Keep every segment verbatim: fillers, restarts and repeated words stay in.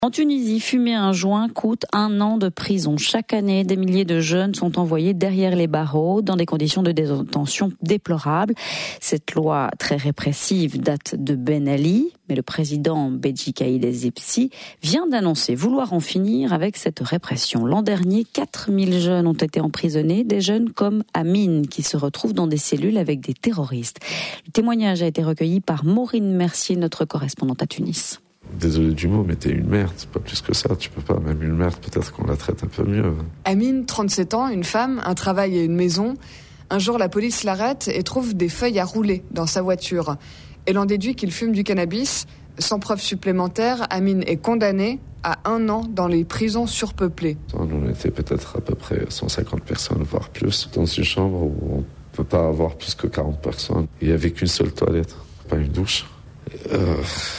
En Tunisie, fumer un joint coûte un an de prison. Chaque année, des milliers de jeunes sont envoyés derrière les barreaux dans des conditions de détention déplorables. Cette loi très répressive date de Ben Ali, mais le président Béji Caïd Essebsi vient d'annoncer vouloir en finir avec cette répression. L'an dernier, quatre mille jeunes ont été emprisonnés, des jeunes comme Amine qui se retrouvent dans des cellules avec des terroristes. Le témoignage a été recueilli par Maureen Mercier, notre correspondante à Tunis. Désolé du mot, mais t'es une merde, pas plus que ça, tu peux pas, même une merde, peut-être qu'on la traite un peu mieux. Amine, trente-sept ans, une femme, un travail et une maison. Un jour, la police l'arrête et trouve des feuilles à rouler dans sa voiture. Elle en déduit qu'il fume du cannabis. Sans preuve supplémentaire, Amine est condamné à un an dans les prisons surpeuplées. On était peut-être à peu près cent cinquante personnes, voire plus, dans une chambre où on peut pas avoir plus que quarante personnes. Il y avait qu'une seule toilette, pas une douche. Euh...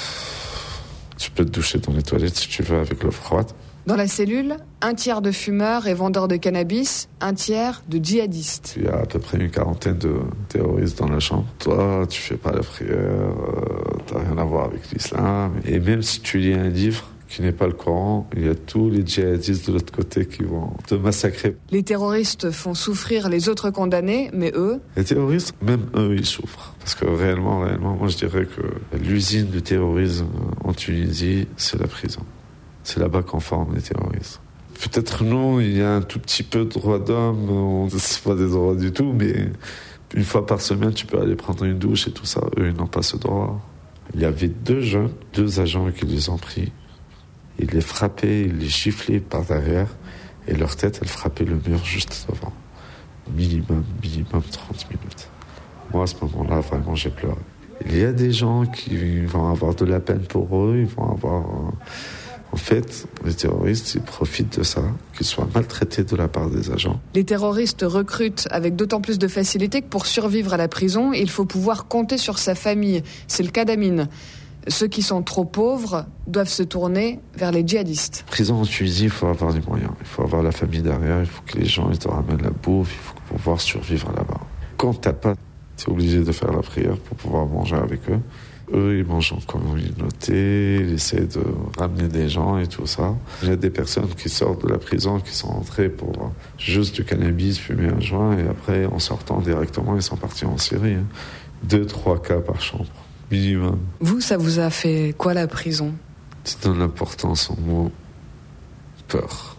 Tu peux te doucher dans les toilettes si tu veux avec l'eau froide. Dans la cellule, un tiers de fumeurs et vendeurs de cannabis, un tiers de djihadistes. Il y a à peu près une quarantaine de terroristes dans la chambre. Toi, tu fais pas la prière, euh, t'as rien à voir avec l'islam. Et même si tu lis un livre qui n'est pas le Coran, il y a tous les djihadistes de l'autre côté qui vont te massacrer. Les terroristes font souffrir les autres condamnés, mais eux... Les terroristes, même eux, ils souffrent. Parce que réellement, réellement, moi je dirais que l'usine du terrorisme en Tunisie, c'est la prison. C'est là-bas qu'on forme les terroristes. Peut-être nous, il y a un tout petit peu de droits d'homme, c'est pas des droits du tout, mais une fois par semaine, tu peux aller prendre une douche et tout ça. Eux, ils n'ont pas ce droit. Il y avait deux jeunes, deux agents qui les ont pris. Ils les frappaient, ils les giflaient par derrière et leur tête, elle frappait le mur juste devant. Minimum, minimum trente minutes. Moi, à ce moment-là, vraiment, j'ai pleuré. Il y a des gens qui vont avoir de la peine pour eux, ils vont avoir... En fait, les terroristes, ils profitent de ça, qu'ils soient maltraités de la part des agents. Les terroristes recrutent avec d'autant plus de facilité que pour survivre à la prison, il faut pouvoir compter sur sa famille. C'est le cas d'Amine. Ceux qui sont trop pauvres doivent se tourner vers les djihadistes. Prison en Tunisie, il faut avoir des moyens. Il faut avoir la famille derrière, il faut que les gens ils te ramènent la bouffe, il faut pouvoir survivre là-bas. Quand t'as pas, t'es obligé de faire la prière pour pouvoir manger avec eux. Eux, ils mangent en communauté, ils essaient de ramener des gens et tout ça. Il y a des personnes qui sortent de la prison, qui sont entrées pour juste du cannabis, fumer un joint, et après, en sortant directement, ils sont partis en Syrie. Deux, trois cas par chambre. Minimum. Vous, ça vous a fait quoi la prison ? Tu donnes l'importance au mot peur.